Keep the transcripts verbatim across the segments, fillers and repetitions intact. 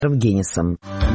Геннисом.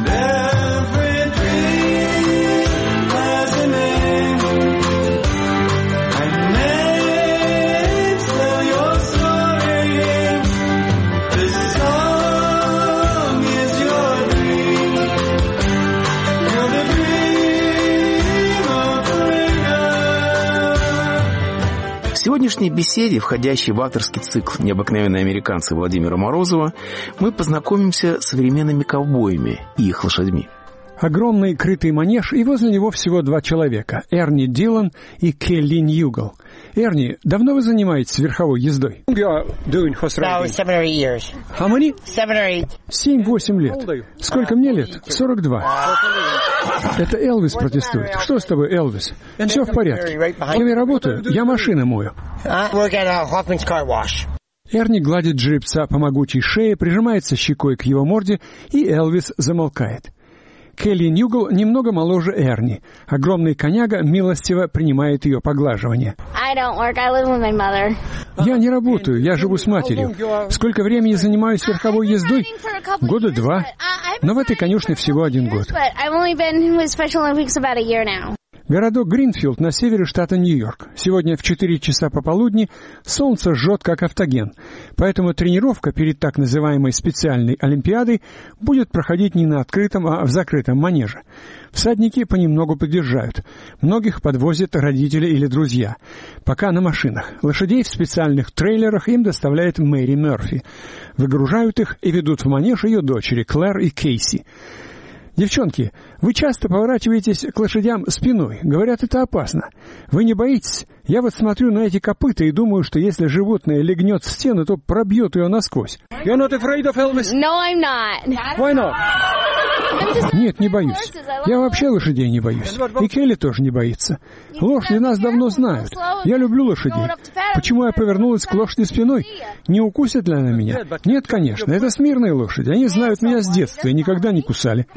В сегодняшней беседе, входящей в авторский цикл «Необыкновенные американцы» Владимира Морозова, мы познакомимся с современными ковбоями и их лошадьми. Огромный крытый манеж, и возле него всего два человека – Эрни Дилан и Келли Ньюгл. Эрни, давно вы занимаетесь верховой ездой? Семь-восемь лет. Сколько мне лет? Сорок два. Это Элвис протестует. Что с тобой, Элвис? Все в порядке. Кем я работаю? Я машины мою. Эрни гладит жеребца по могучей шее, прижимается щекой к его морде, и Элвис замолкает. Келли Ньюгл немного моложе Эрни. Огромный коняга милостиво принимает ее поглаживание. Я не работаю, я живу с матерью. Сколько времени занимаюсь верховой ездой? Года два. Но в этой конюшне всего один год. Городок Гринфилд на севере штата Нью-Йорк. Сегодня в четыре часа пополудни солнце жжет, как автоген. Поэтому тренировка перед так называемой специальной олимпиадой будет проходить не на открытом, а в закрытом манеже. Всадники понемногу подъезжают. Многих подвозят родители или друзья. Пока на машинах. Лошадей в специальных трейлерах им доставляет Мэри Мерфи. Выгружают их и ведут в манеж ее дочери Клэр и Кейси. Девчонки, вы часто поворачиваетесь к лошадям спиной. Говорят, это опасно. Вы не боитесь? Я вот смотрю на эти копыта и думаю, что если животное легнет в стену, то пробьет ее насквозь. You're not afraid of Elvis? No, I'm not. Why not? Нет, не боюсь. Я вообще лошадей не боюсь. И Келли тоже не боится. Лошади нас давно знают. Я люблю лошадей. Почему я повернулась к лошади спиной? Не укусит ли она меня? Нет, конечно. Это смирные лошади. Они знают меня с детства и никогда не кусали.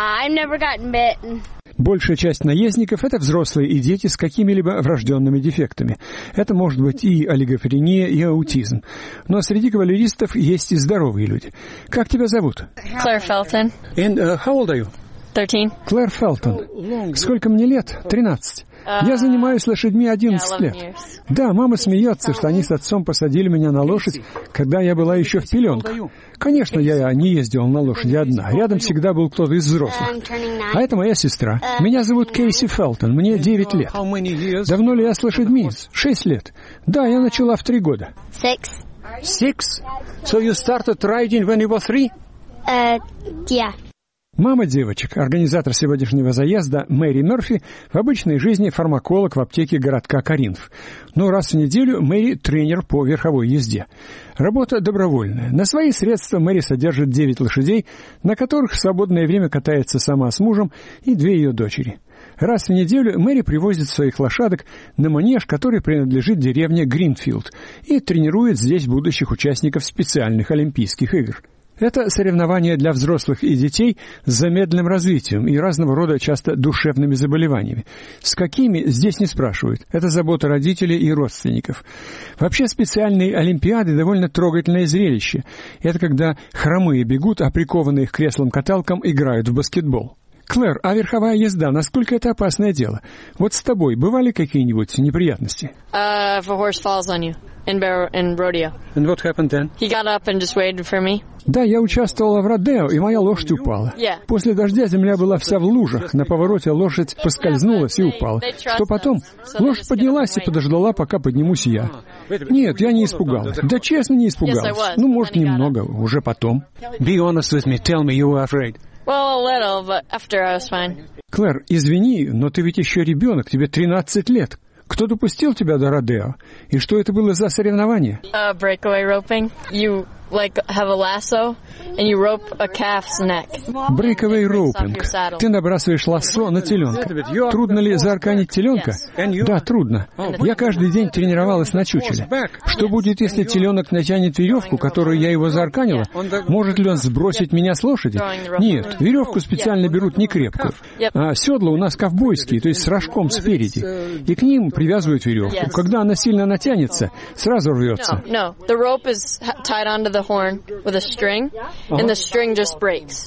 Большая часть наездников – это взрослые и дети с какими-либо врожденными дефектами. Это может быть и олигофрения, и аутизм. Но среди кавалеристов есть и здоровые люди. Как тебя зовут? Клэр Фелтон. And uh, how old are you? Thirteen. Клэр Фелтон. Сколько мне лет? Тринадцать. Я занимаюсь лошадьми одиннадцать лет. Да, мама смеется, что они с отцом посадили меня на лошадь, когда я была еще в пеленках. Конечно, я не ездила на лошади одна. Рядом всегда был кто-то из взрослых. А это моя сестра. Меня зовут Кейси Фелтон. Мне девять лет. Давно ли я с лошадьми? Шесть лет. Да, я начала в три года. Six. Six? So you started riding when you were three? Uh, yeah. Мама девочек, организатор сегодняшнего заезда Мэри Мерфи, в обычной жизни фармаколог в аптеке городка Коринф. Но раз в неделю Мэри тренер по верховой езде. Работа добровольная. На свои средства Мэри содержит девять лошадей, на которых в свободное время катается сама с мужем и две ее дочери. Раз в неделю Мэри привозит своих лошадок на манеж, который принадлежит деревне Гринфилд, и тренирует здесь будущих участников специальных Олимпийских игр. Это соревнования для взрослых и детей с замедленным развитием и разного рода часто душевными заболеваниями. С какими, здесь не спрашивают. Это забота родителей и родственников. Вообще специальные олимпиады довольно трогательное зрелище. Это когда хромые бегут, а прикованные к креслам-каталкам играют в баскетбол. Клэр, а верховая езда, насколько это опасное дело? Вот с тобой бывали какие-нибудь неприятности? Uh, if a horse falls on you in, bar- in rodeo. And what happened then? He got up and just waited for me. Да, я участвовала в родео, и моя лошадь упала. Yeah. После дождя земля была вся в лужах. На повороте лошадь поскользнулась и упала. Что потом? Лошадь поднялась и подождала, пока поднимусь я. Нет, я не испугалась. Да честно, не испугалась. Ну, может, немного, уже потом. Be honest with me, tell me you were afraid. Well, a little, but after I was fine. Клэр, извини, но ты ведь еще ребенок, тебе тринадцать лет. Кто допустил тебя до родео? И что это было за соревнование? Uh, breakaway roping. You like have a lasso and you rope a calf's neck. Breakaway roping. Ты набрасываешь лассо на теленка. Трудно ли заарканить теленка? Да, трудно. Я каждый день тренировалась на чучеле. Что будет, если теленок натянет веревку, которую я его заарканила? Может ли он сбросить меня с лошади? Нет, веревку специально берут не крепкую. А седла у нас ковбойские, то есть с рожком спереди. И к ним привязывают веревку. Когда она сильно натянется, сразу рвется. No, the rope is tied onto the horn with a string, and the string just breaks.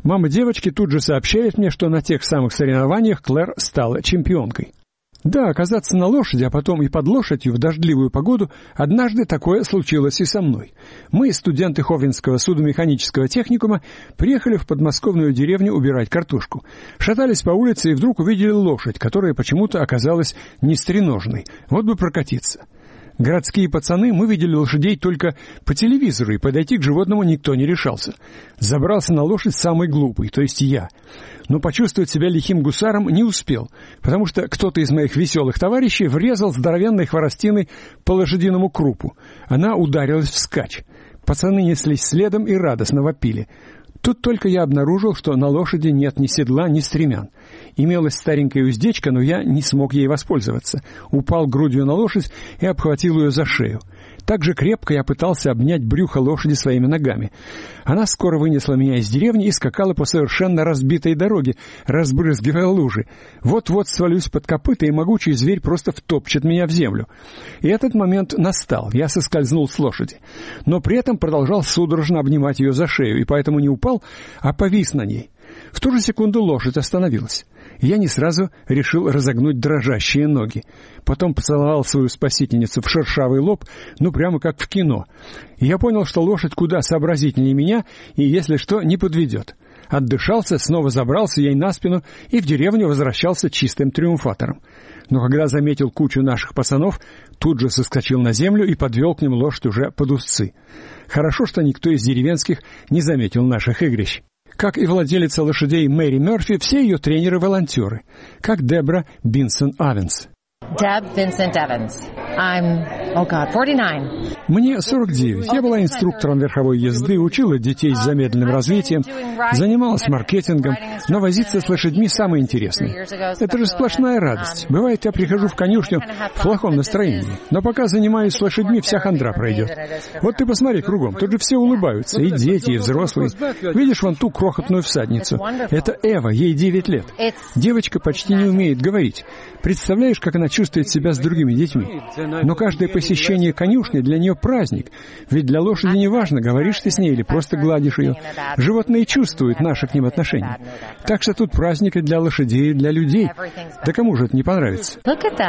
Мама девочки тут же сообщает мне, что на тех самых соревнованиях Клэр стала чемпионкой. Да, оказаться на лошади, а потом и под лошадью в дождливую погоду, однажды такое случилось и со мной. Мы, студенты Ховринского судомеханического техникума, приехали в подмосковную деревню убирать картошку. Шатались по улице и вдруг увидели лошадь, которая почему-то оказалась нестреножной. Вот бы прокатиться. Городские пацаны, мы видели лошадей только по телевизору, и подойти к животному никто не решался. Забрался на лошадь самый глупый, то есть я. Но почувствовать себя лихим гусаром не успел, потому что кто-то из моих веселых товарищей врезал здоровенной хворостиной по лошадиному крупу. Она ударилась вскачь. Пацаны неслись следом и радостно вопили. Тут только я обнаружил, что на лошади нет ни седла, ни стремян. Имелась старенькая уздечка, но я не смог ей воспользоваться. Упал грудью на лошадь и обхватил ее за шею. Так же крепко я пытался обнять брюхо лошади своими ногами. Она скоро вынесла меня из деревни и скакала по совершенно разбитой дороге, разбрызгивая лужи. Вот-вот свалюсь под копыта, и могучий зверь просто втопчет меня в землю. И этот момент настал. Я соскользнул с лошади. Но при этом продолжал судорожно обнимать ее за шею, и поэтому не упал, а повис на ней. В ту же секунду лошадь остановилась. Я не сразу решил разогнуть дрожащие ноги. Потом поцеловал свою спасительницу в шершавый лоб, ну прямо как в кино. И я понял, что лошадь куда сообразительнее меня и, если что, не подведет. Отдышался, снова забрался ей на спину и в деревню возвращался чистым триумфатором. Но когда заметил кучу наших пацанов, тут же соскочил на землю и подвел к ним лошадь уже под узцы. Хорошо, что никто из деревенских не заметил наших игрищ. Как и владелица лошадей Мэри Мерфи, все ее тренеры-волонтеры, как Дебра Бинсон Авенс. Deb Vincent Evans. I'm, oh God, forty-nine. Мне сорок девять. Я была инструктором верховой езды, учила детей с замедленным развитием, занималась маркетингом, но возиться с лошадьми самое интересное. Это же сплошная радость. Бывает, я прихожу в конюшню в плохом настроении, но пока занимаюсь с лошадьми, вся хандра пройдет. Вот ты посмотри кругом, тут же все улыбаются, и дети, и взрослые. Видишь вон ту крохотную всадницу? Это Эва, ей девять лет. Девочка почти не умеет говорить. Представляешь, как она чувствует себя с другими детьми? Но каждое посещение конюшни для нее праздник. Ведь для лошади не важно, говоришь ты с ней или просто гладишь ее. Животные чувствуют наши к ним отношения. Так что тут праздник и для лошадей, и для людей. Да кому же это не понравится?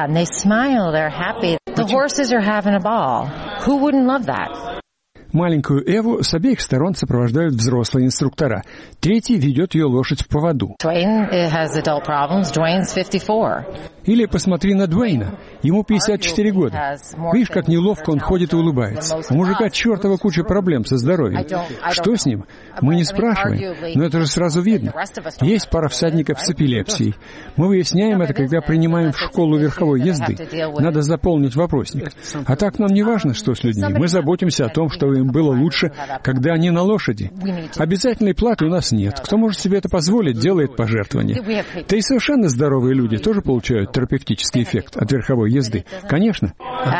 Маленькую Эву с обеих сторон сопровождают взрослые инструктора. Третий ведет ее лошадь в поводу. Или посмотри на Дуэйна. Ему пятьдесят четыре года. Видишь, как неловко он ходит и улыбается. У мужика чертова куча проблем со здоровьем. Что с ним? Мы не спрашиваем, но это же сразу видно. Есть пара всадников с эпилепсией. Мы выясняем это, когда принимаем в школу верховой езды. Надо заполнить вопросник. А так нам не важно, что с людьми. Мы заботимся о том, чтобы им было лучше, когда они на лошади. Обязательной платы у нас нет. Кто может себе это позволить, делает пожертвования. Да и совершенно здоровые люди тоже получают терапевтический эффект от верховой езды. Конечно.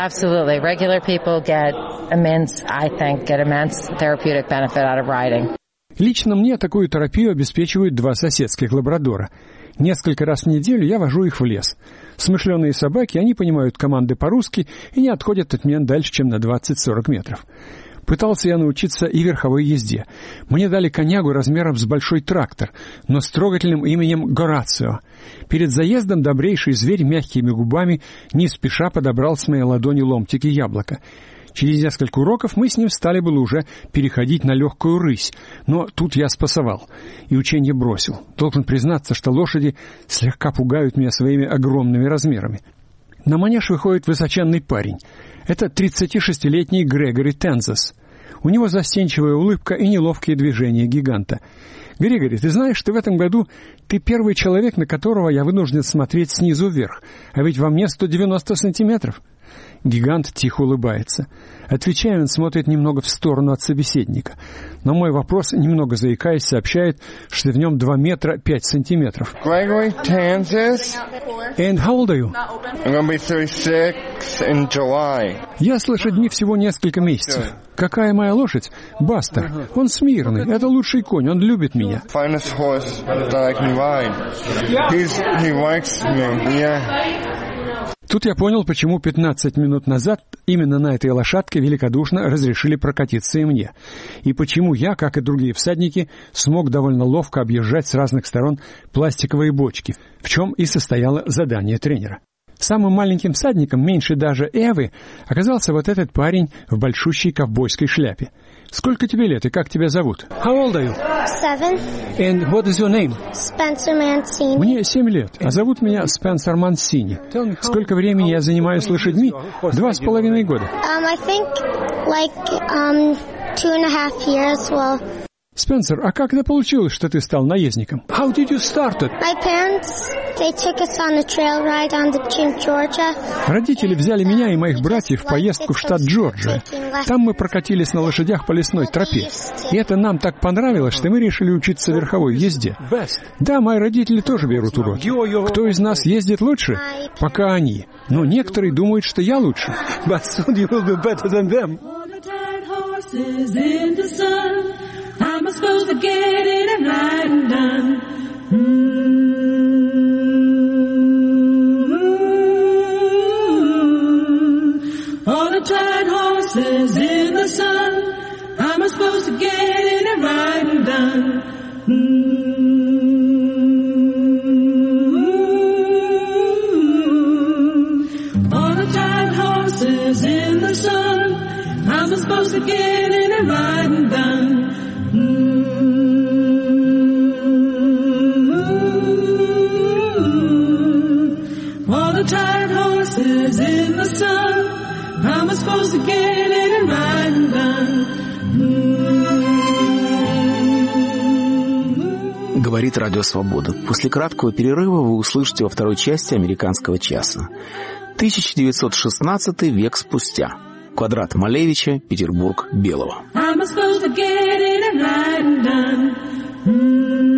Лично мне такую терапию обеспечивают два соседских лабрадора. Несколько раз в неделю я вожу их в лес. Смышленые собаки, они понимают команды по-русски и не отходят от меня дальше, чем на двадцать-сорок метров. Пытался я научиться и верховой езде. Мне дали конягу размером с большой трактор, но с трогательным именем Горацио. Перед заездом добрейший зверь мягкими губами не спеша подобрал с моей ладони ломтики яблока. Через несколько уроков мы с ним стали было уже переходить на легкую рысь, но тут я спасовал и учение бросил. Должен признаться, что лошади слегка пугают меня своими огромными размерами. На манеж выходит высоченный парень. Это тридцатишестилетний Грегори Тензас. У него застенчивая улыбка и неловкие движения гиганта. «Грегори, ты знаешь, что в этом году ты первый человек, на которого я вынужден смотреть снизу вверх, а ведь во мне сто девяносто сантиметров». Гигант тихо улыбается. Отвечая, он смотрит немного в сторону от собеседника. На мой вопрос, немного заикаясь, сообщает, что в нем два метра пять сантиметров. Gregory Kansas. And how old are you? I'm gonna be thirty-six in July. Я с лошадьми всего несколько месяцев. Какая моя лошадь? Бастер. Он смирный. Это лучший конь. Он любит меня. Finest horse that I can ride. He's, he likes me. Yeah. Тут я понял, почему пятнадцать минут назад именно на этой лошадке великодушно разрешили прокатиться и мне. И почему я, как и другие всадники, смог довольно ловко объезжать с разных сторон пластиковые бочки, в чем и состояло задание тренера. Самым маленьким всадником, меньше даже Эвы, оказался вот этот парень в большущей ковбойской шляпе. Сколько тебе лет и как тебя зовут? How old are you? Seven. And what is your name? Spencer Mancini. Мне семь лет, а зовут меня Спенсер Мансини. Сколько времени я занимаюсь лошадьми? Два с половиной года. Um, I think like um two and a half years. Well, Спенсер, а как это получилось, что ты стал наездником? How did you start it? my parents, they took us on a trail ride on the in Georgia. Родители взяли меня и моих братьев в поездку в штат Джорджия. Там мы прокатились на лошадях по лесной тропе. И это нам так понравилось, что мы решили учиться верховой езде. Да, мои родители тоже берут уроки. Кто из нас ездит лучше? Пока они. Но некоторые думают, что я лучше. But soon you will be better than them. I'm supposed to get in and ride and done. Mm-hmm. All the tired horses in the sun. I'm supposed to get in and ride and done. Mm-hmm. All the tired horses in the sun. I'm supposed to get in and ride and done. All the tired horses in the sun. I'm supposed to get in and ride and done. Говорит Радио Свобода. После краткого перерыва вы услышите во второй части «Американского часа». тысяча девятьсот шестнадцатый век спустя. Квадрат Малевича, Петербург, Белого. I'm supposed to get in and ride and done.